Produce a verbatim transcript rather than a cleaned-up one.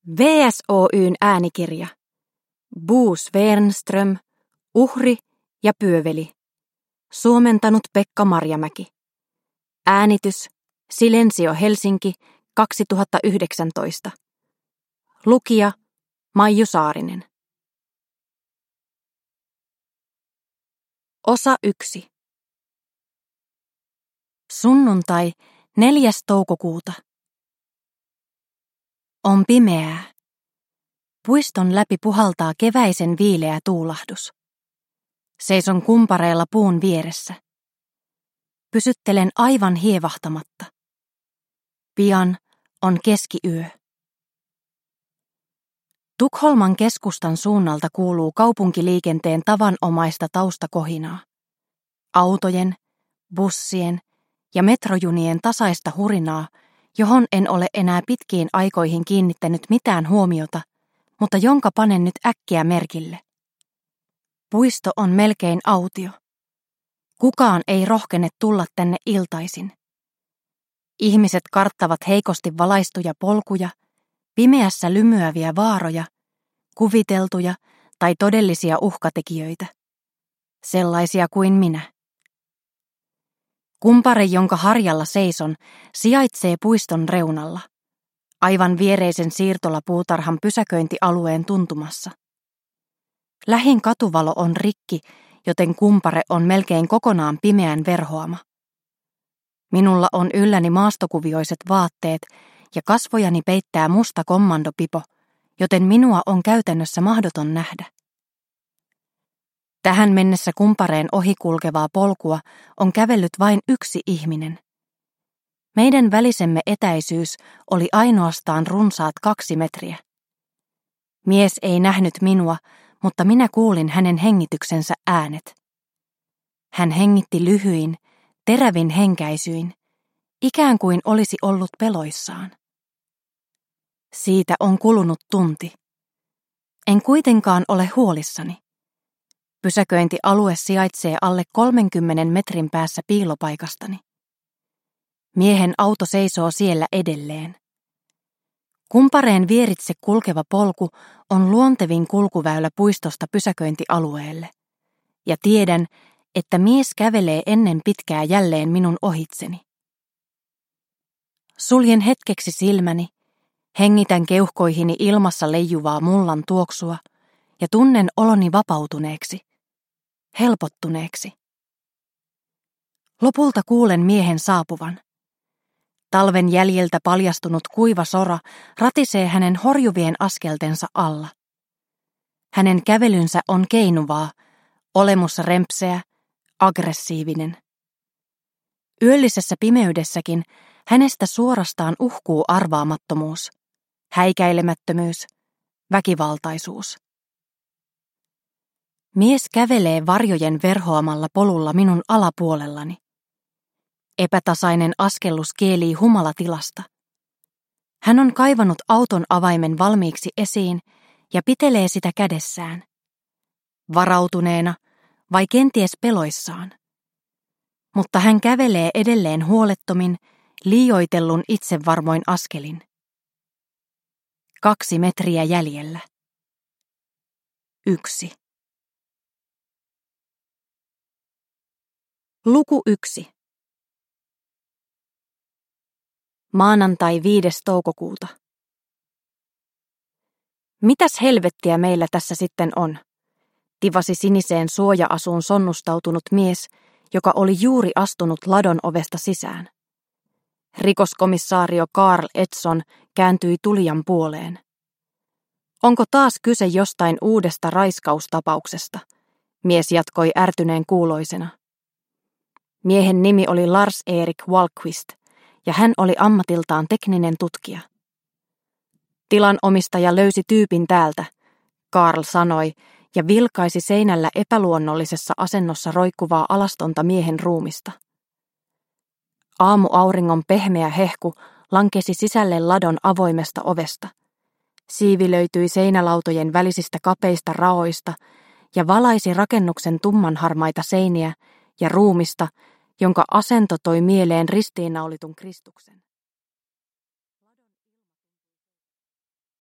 V S Oy:n äänikirja. Bo Svernström, Uhri ja pyöveli. Suomentanut Pekka Marjamäki. Äänitys Silensio Helsinki kaksituhattayhdeksäntoista. Lukija Maiju Saarinen. Osa yksi. Sunnuntai neljäs toukokuuta. On pimeää. Puiston läpi puhaltaa keväisen viileä tuulahdus. Seison kumpareella puun vieressä. Pysyttelen aivan hievahtamatta. Pian on keskiyö. Tukholman keskustan suunnalta kuuluu kaupunkiliikenteen tavanomaista taustakohinaa. Autojen, bussien ja metrojunien tasaista hurinaa, johon en ole enää pitkiin aikoihin kiinnittänyt mitään huomiota, mutta jonka panen nyt äkkiä merkille. Puisto on melkein autio. Kukaan ei rohkene tulla tänne iltaisin. Ihmiset karttavat heikosti valaistuja polkuja, pimeässä lymyäviä vaaroja, kuviteltuja tai todellisia uhkatekijöitä. Sellaisia kuin minä. Kumpare, jonka harjalla seison, sijaitsee puiston reunalla, aivan viereisen siirtolapuutarhan pysäköintialueen tuntumassa. Lähin katuvalo on rikki, joten kumpare on melkein kokonaan pimeän verhoama. Minulla on ylläni maastokuvioiset vaatteet ja kasvojani peittää musta kommandopipo, joten minua on käytännössä mahdoton nähdä. Tähän mennessä kumpareen ohikulkevaa polkua on kävellyt vain yksi ihminen. Meidän välisemme etäisyys oli ainoastaan runsaat kaksi metriä. Mies ei nähnyt minua, mutta minä kuulin hänen hengityksensä äänet. Hän hengitti lyhyin, terävin henkäisyin, ikään kuin olisi ollut peloissaan. Siitä on kulunut tunti. En kuitenkaan ole huolissani. Pysäköintialue sijaitsee alle kolmenkymmenen metrin päässä piilopaikastani. Miehen auto seisoo siellä edelleen. Kumpareen vieritse kulkeva polku on luontevin kulkuväylä puistosta pysäköintialueelle, ja tiedän, että mies kävelee ennen pitkää jälleen minun ohitseni. Suljen hetkeksi silmäni, hengitän keuhkoihini ilmassa leijuvaa mullan tuoksua ja tunnen oloni vapautuneeksi, helpottuneeksi. Lopulta kuulen miehen saapuvan. Talven jäljiltä paljastunut kuiva sora ratisee hänen horjuvien askeltensa alla. Hänen kävelynsä on keinuvaa, olemus rempseä, aggressiivinen. Yöllisessä pimeydessäkin hänestä suorastaan uhkuu arvaamattomuus, häikäilemättömyys, väkivaltaisuus. Mies kävelee varjojen verhoamalla polulla minun alapuolellani. Epätasainen askellus kielii humalatilasta. Hän on kaivannut auton avaimen valmiiksi esiin ja pitelee sitä kädessään. Varautuneena vai kenties peloissaan. Mutta hän kävelee edelleen huolettomin, liioitellun itsevarmoin askelin. Kaksi metriä jäljellä. Yksi. Luku yksi. Maanantai viides toukokuuta. Mitäs helvettiä meillä tässä sitten on? Tivasi siniseen suoja-asuun sonnustautunut mies, joka oli juuri astunut ladon ovesta sisään. Rikoskomissaario Carl Edson kääntyi tulijan puoleen. Onko taas kyse jostain uudesta raiskaustapauksesta? Mies jatkoi ärtyneen kuuloisena. Miehen nimi oli Lars-Erik Wallqvist, ja hän oli ammatiltaan tekninen tutkija. Tilan omistaja löysi tyypin täältä, Carl sanoi, ja vilkaisi seinällä epäluonnollisessa asennossa roikkuvaa alastonta miehen ruumista. Aamuauringon pehmeä hehku lankesi sisälle ladon avoimesta ovesta. Siivi löytyi seinälautojen välisistä kapeista raoista ja valaisi rakennuksen tummanharmaita seiniä ja ruumista, jonka asento toi mieleen ristiinnaulitun Kristuksen.